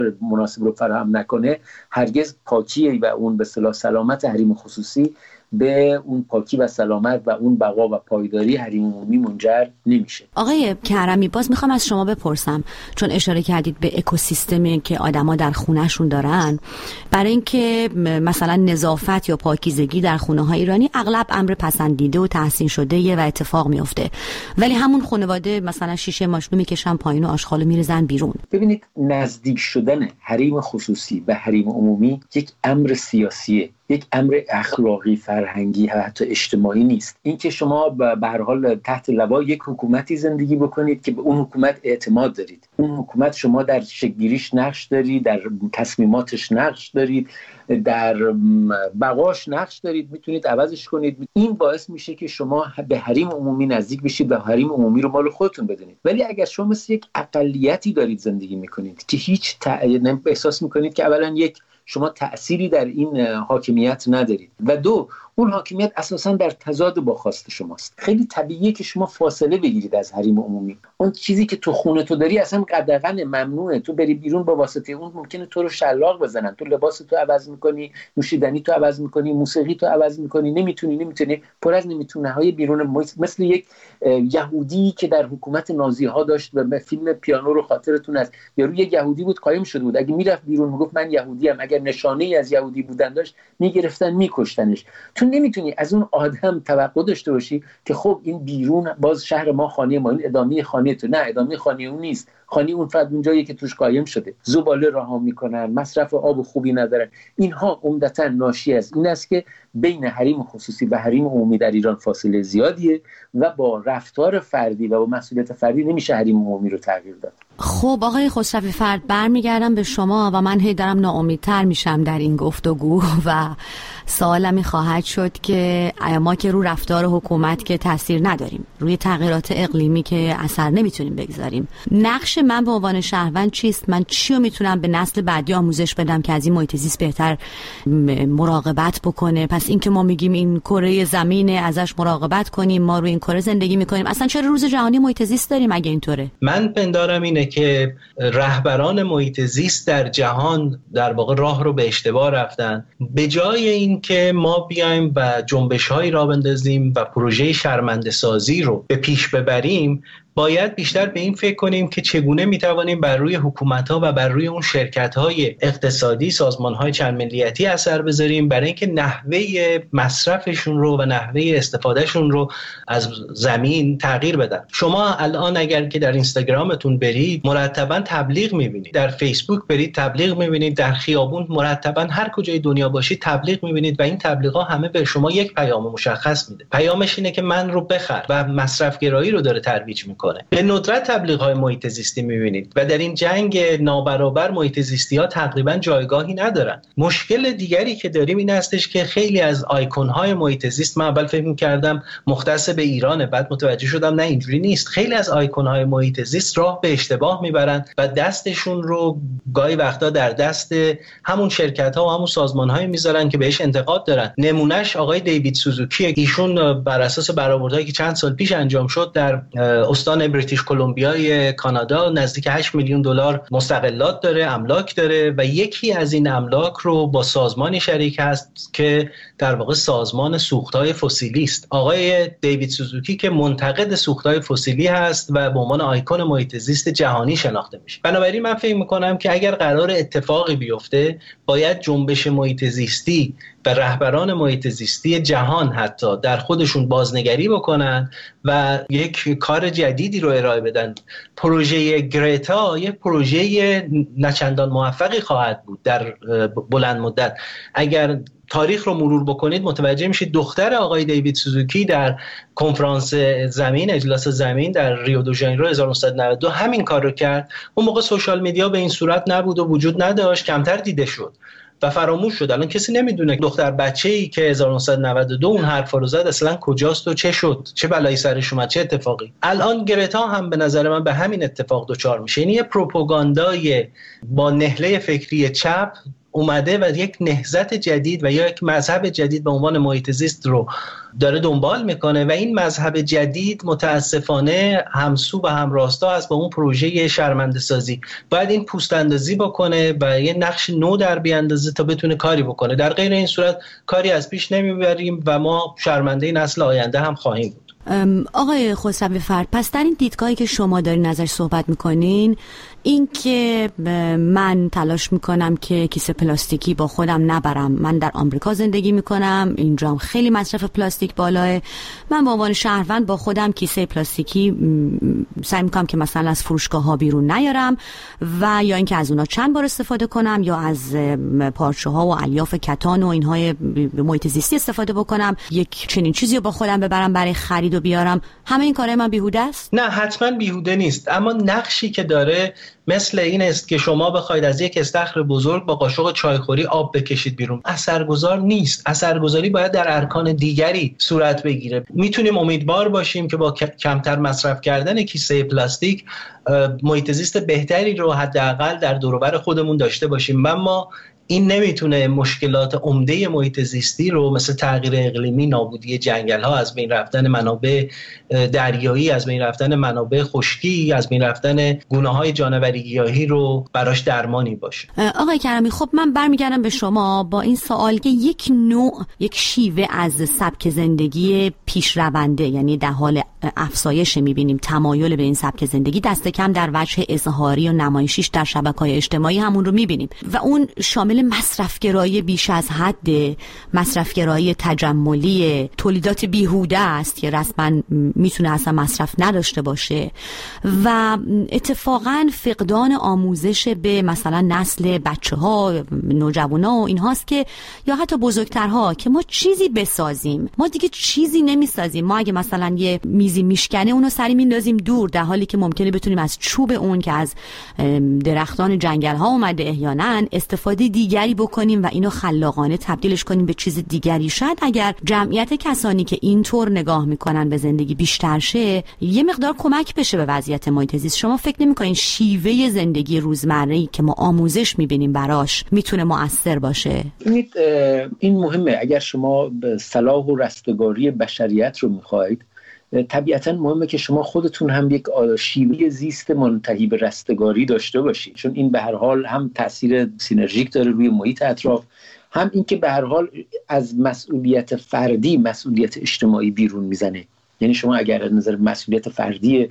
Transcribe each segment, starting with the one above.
مناسب رو فراهم نکنه، هرگز پاکی و اون به اصطلاح سلامت حریم خصوصی به اون پاکی و سلامت و اون بقا و پایداری حریم عمومی منجر نمیشه. آقای کرمی، باز میخوام از شما بپرسم، چون اشاره کردید به اکوسیستمی که آدما در خونهشون دارن، برای اینکه مثلا نظافت یا پاکیزگی در خونه های ایرانی اغلب امر پسندیده و تحسین شده و اتفاق میفته، ولی همون خانواده مثلا شیشه ماشینو میکشن پایین و آشغالو میریزن بیرون. ببینید، نزدیک شدن حریم خصوصی به حریم عمومی یک امر سیاسیه، یک امر اخلاقی، فرهنگی و حتی اجتماعی نیست. این که شما به هر حال تحت لوای یک حکومتی زندگی بکنید که به اون حکومت اعتماد دارید، اون حکومت شما در شکل‌گیریش نقش دارید، در تصمیماتش نقش دارید، در بقاش نقش دارید، میتونید عوضش کنید. این باعث میشه که شما به حریم عمومی نزدیک بشید و حریم عمومی رو مال خودتون بدونید. ولی اگر شما مثل یک اقلیتی دارید زندگی میکنید که هیچ احساس میکنید که اولا یک شما تأثیری در این حاکمیت ندارید و دو، اون حاکمیت اساساً در تضاد با خواست شماست، خیلی طبیعیه که شما فاصله بگیرید از حریم عمومی. اون چیزی که تو خونه تو داری اصلا قدغن ممنوعه، تو بری بیرون با واسطه اون ممکنه تو رو شلاق بزنن، تو لباس تو عوض میکنی، نوشیدنی تو عوض میکنی، موسیقی تو عوض میکنی، نمیتونی پر از نمیتونه‌های بیرون، مثل یک یهودی که در حکومت نازی ها داشت و فیلم پیانو رو خاطرتون هست، یارو یک یهودی بود قایم شده بود، اگه میرفت بیرون میگفت من یهودی ام، اگر نشانه‌ای از یهودی بودن داشت میگرفتن میکشتنش. تو نمیتونی از اون آدم توقع داشته باشی که خب این بیرون باز شهر ما خانه ما، این ادامه خانه تو. نه، ادامه خانه اون نیست، خانه اون فقط اون جایی که توش قایم شده. زباله رها میکنن، مصرف آب خوبی ندارن. اینها عمدتاً ناشی از این است که بین حریم خصوصی و حریم عمومی در ایران فاصله زیادیه و با رفتار فردی و با مسئولیت فردی نمیشه حریم عمومی رو تغییر داد. خب آقای خسروی فرد، برمیگردم به شما و من هی دارم ناامیدتر میشم در این گفتگو و سوالم خواهد شد که ما که رو رفتار حکومت که تاثیر نداریم، روی تغییرات اقلیمی که اثر نمیتونیم بگذاریم، نقش من به عنوان شهروند چیست؟ من چی رو میتونم به نسل بعدی آموزش بدم که از این محیط زیست بهتر مراقبت بکنه؟ پس این که ما میگیم این کره زمینه ازش مراقبت کنیم، ما روی این کره زندگی میکنیم، اصلا چرا روز جهانی محیط زیست داریم اگه اینطوره؟ من پندارم اینه که رهبران محیط زیست در جهان در واقع راه رو به اشتباه رفتن. به جای این که ما بیایم و جنبش‌هایی را بندازیم و پروژه شرمنده سازی رو به پیش ببریم، باید بیشتر به این فکر کنیم که چگونه میتوانیم بر روی حکومت‌ها و بر روی اون شرکت‌های اقتصادی، سازمان‌های چند ملیتی اثر بذاریم، برای اینکه نحوه مصرفشون رو و نحوه استفادهشون رو از زمین تغییر بدن. شما الان اگر که در اینستاگرامتون برید مرتباً تبلیغ می‌بینید، در فیسبوک برید تبلیغ می‌بینید، در خیابون مرتباً هر کجای دنیا باشید تبلیغ می‌بینید و این تبلیغ‌ها همه به شما یک پیام مشخص میده. پیامش اینه که من رو بخر و مصرف‌گرایی رو داره ترویج می‌کنه. به ندرت تبلیغ‌های محیط زیستی می‌بینید و در این جنگ نابرابر محیط زیستی‌ها تقریباً جایگاهی ندارن. مشکل دیگری که داریم این هستش که خیلی از آیکون‌های محیط زیست، من اول فکر می‌کردم مختص به ایرانه، بعد متوجه شدم نه اینجوری نیست. خیلی از آیکون‌های محیط زیست راه به اشتباه میبرن و دستشون رو گاهی وقتا در دست همون شرکت‌ها و همون سازمان‌های میذارن که بهش انتقاد دارن. نمونهش آقای دیوید سوزوکی، ایشون بر اساس برآوردهایی که چند سال پیش انجام شد در استان بریتیش کلمبیای کانادا نزدیک 8 میلیون دلار مستغلات داره، املاک داره و یکی از این املاک رو با سازمانی شریک هست که در واقع سازمان سوخت‌های فسیلی است. آقای دیوید سوزوکی که منتقد سوخت‌های فسیلی هست و به عنوان آیکون محیط زیست جهانی شناخته میشه. بنابراین من فکر می‌کنم که اگر قرار اتفاقی بیفته، باید جنبش محیط زیستی و رهبران محیط زیستی جهان حتی در خودشون بازنگری بکنن و یک کار جدیدی رو ارائه بدن. پروژه گرتا یک پروژه نچندان موفقی خواهد بود در بلند مدت. اگر تاریخ رو مرور بکنید متوجه میشید دختر آقای دیوید سوزوکی در کنفرانس زمین، اجلاس زمین در ریو دو ژانیرو 1992 همین کار رو کرد. اون موقع سوشال میدیا به این صورت نبود و وجود نداشت، کمتر دیده شد و فراموش شد. الان کسی نمیدونه دختر بچه‌ای که 1992 اون حرفا رو زد اصلا کجاست و چه شد، چه بلایی سرش اومد، چه اتفاقی. الان گرتا هم به نظر من به همین اتفاق دچار میشه. یعنی یه پروپاگاندای با نهله فکری چپ اومده و یک نهضت جدید و یا یک مذهب جدید به عنوان محیط زیست رو داره دنبال میکنه و این مذهب جدید متاسفانه همسو و همراستا است با اون پروژه شرمنده سازی. باید این پوست اندازی بکنه و یه نقش نو در بیاندازه تا بتونه کاری بکنه. در غیر این صورت کاری از پیش نمیبریم و ما شرمنده نسل آینده هم خواهیم بود. آقای خسروی فرد، پس در این دیدگاهی که شما دارین ازش صحبت میکنین، این که من تلاش میکنم که کیسه پلاستیکی با خودم نبرم، من در آمریکا زندگی میکنم، اینجا خیلی مصرف پلاستیک بالاه، من به عنوان شهروند با خودم کیسه پلاستیکی سعی میکنم که مثلا از فروشگاه ها بیرون نیارم و یا اینکه از اونا چند بار استفاده کنم یا از پارچه ها و الیاف کتان و اینهای محیط زیستی استفاده بکنم، یک چنین چیزی رو با خودم ببرم برای خرید و بیارم. همه این کارهای من بیهوده است؟ نه، حتما بیهوده نیست، اما نقشی که داره مثل این است که شما بخواید از یک استخر بزرگ با قاشق چایخوری آب بکشید بیرون. اثرگذار نیست. اثرگذاری باید در ارکان دیگری صورت بگیره. میتونیم امیدوار باشیم که با کمتر مصرف کردن کیسه پلاستیک محیط زیست بهتری رو حداقل در دور و بر خودمون داشته باشیم، اما این نمیتونه مشکلات عمده محیط زیستی رو مثل تغییر اقلیمی، نابودی جنگل‌ها، از بین رفتن منابع دریایی، از بین رفتن منابع خشکی، از بین رفتن گونه‌های جانوری گیاهی رو براش درمانی باشه. آقای کرمی، خب من برمیگردم به شما با این سوال که یک نوع، یک شیوه از سبک زندگی پیشرونده، یعنی در حال افزایش می‌بینیم تمایل به این سبک زندگی، دست کم در وجه اظهاری و نمایشیش در شبکه‌های اجتماعی همون رو می‌بینیم و اون شامل مصرفگرایی بیش از حد، مصرفگرایی تجملی، تولیدات بیهوده است که رسما میتونه اصلا مصرف نداشته باشه و اتفاقا فقدان آموزش به مثلا نسل بچه‌ها، نوجوانا و اینهاست که یا حتی بزرگترها که ما چیزی بسازیم، ما دیگه چیزی نمیسازیم. ما اگه مثلا یه میزی میشکنه اونو سری میندازیم دور، در حالی که ممکنه بتونیم از چوب اون که از درختان جنگل ها اومده احیانا استفاده دیگری بکنیم و اینو خلاقانه تبدیلش کنیم به چیز دیگری. شاید اگر جمعیت کسانی که اینطور نگاه میکنن به زندگی بیشتر شه، یه مقدار کمک بشه به وضعیت محیط زیست. شما فکر نمیکنین شیوه زندگی روزمره‌ای که ما آموزش میبینیم براش میتونه مؤثر باشه؟ این مهمه. اگر شما صلاح و رستگاری بشریت رو میخواید، طبیعتا مهمه که شما خودتون هم یک شیوه زیست منتهی به رستگاری داشته باشید، چون این به هر حال هم تاثیر سینرژیک داره روی محیط اطراف، هم این که به هر حال از مسئولیت فردی مسئولیت اجتماعی بیرون میزنه. یعنی شما اگر از نظر مسئولیت فردی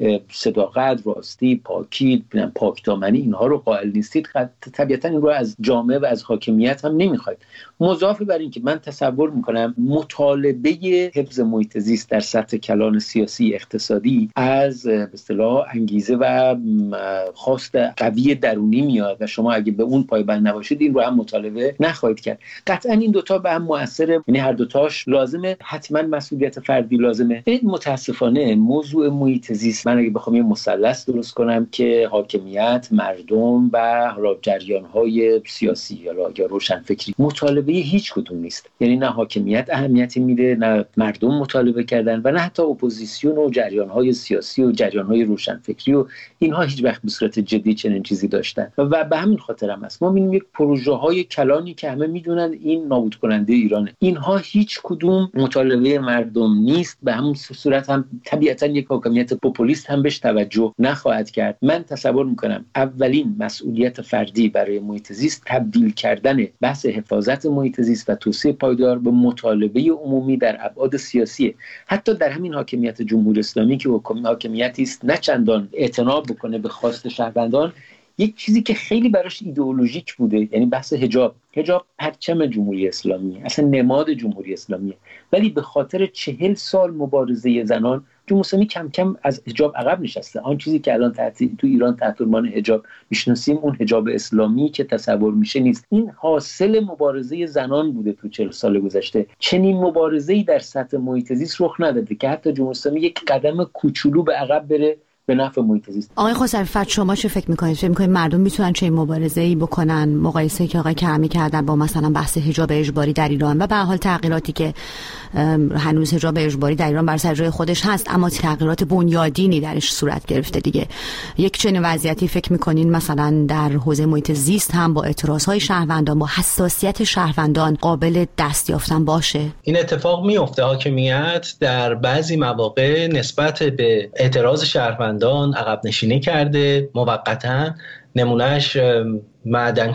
صداقت، راستی، پاکی، پاکدامنی اینها رو قائل نیستید، طبیعتا این رو از جامعه و از حاکمیت هم نمیخواید. مضافه بر این که من تصور میکنم مطالبه حفظ محیط زیست در سطح کلان سیاسی اقتصادی از به اصطلاح انگیزه و خواست قوی درونی میاد و شما اگه به اون پایبند نباشید این رو هم مطالبه نخواهید کرد. قطعا این دوتا به هم مؤثره، یعنی هر دوتاش لازمه، حتما مسئولیت فردی لازمه. متاسفانه موضوع محیط زیست، من اگه بخوام یه مثلث درست کنم که حاکمیت، مردم و جریان‌های سیاسی یا روشنفکری، مطالبه هیچ کدوم نیست. یعنی نه حاکمیت اهمیتی میده، نه مردم مطالبه کردن و نه حتی اپوزیسیون و جریان‌های سیاسی و جریان‌های روشنفکری و اینها هیچ وقت به صورت جدی چنین چیزی داشتن و به همین خاطر هم است ما می‌بینیم یک پروژه‌های کلانی که همه میدونن این نابود کننده ایرانه، اینها هیچ کدوم مطالبه مردم نیست. به همون صورت هم طبیعتاً یک حاکمیت پوپولیست هم بهش توجه نخواهد کرد. من تصور میکنم اولین مسئولیت فردی برای محیط زیست تبدیل کردن بحث حفاظت محیط زیست و توسعه پایدار به مطالبه عمومی در ابعاد سیاسی. حتی در همین حاکمیت جمهوری اسلامی که حاکمیتی است نه چندان اعتنا بکنه به خواست شهروندان، یک چیزی که خیلی براش ایدئولوژیک بوده، یعنی بحث حجاب پرچم جمهوری اسلامی، اصلا نماد جمهوری اسلامیه، ولی به خاطر 40 سال مبارزه زنان جمهوری اسلامی کم کم از حجاب عقب نشسته. آن چیزی که الان تو ایران تحت عنوان حجاب میشناسیم، اون حجاب اسلامی که تصور میشه نیست. این حاصل مبارزه زنان بوده تو 40 سال گذشته. چنین مبارزه‌ای در سطح محیط زیست رخ نداده که حتی جمهوری اسلامی یک قدم کوچولو به عقب بره به نفع محیط زیست. آقای خسروی فرد شما چه فکر میکنید؟ فکر میکنید مردم میتونن چه مبارزه‌ای بکنن مقایسه که آقای کرمی کردن با مثلا بحث حجاب اجباری در ایران و به هر حال تغییراتی که هنوز حجاب اجباری در ایران بر سر جای خودش هست اما تغییرات بنیادینی درش صورت گرفته دیگه، یک چنین وضعیتی فکر میکنین مثلا در حوزه محیط زیست هم با اعتراضهای شهروندان، با حساسیت شهروندان قابل دست یافتن باشه؟ این اتفاق میفته. حاکمیت در بعضی مواقع نسبت به اعتراض شهروندان عقب نشینی کرده موقتا. نمونهش معدن